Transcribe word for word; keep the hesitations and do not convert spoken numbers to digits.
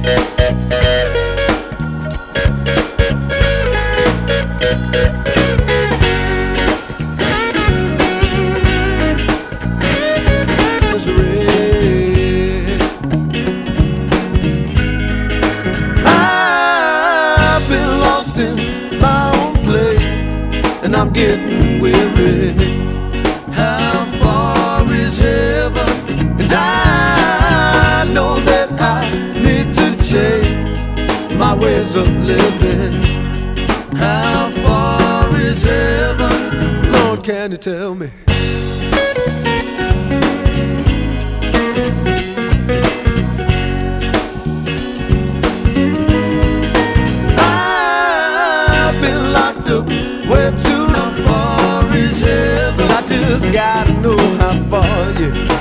I've been lost in my own place, and I'm getting weary. How far is heaven? And I know that I need to change my ways of living. How far is heaven? Lord, can you tell me? I've been locked up way too long. How far is heaven? 'Cause I just gotta know how far, yeah.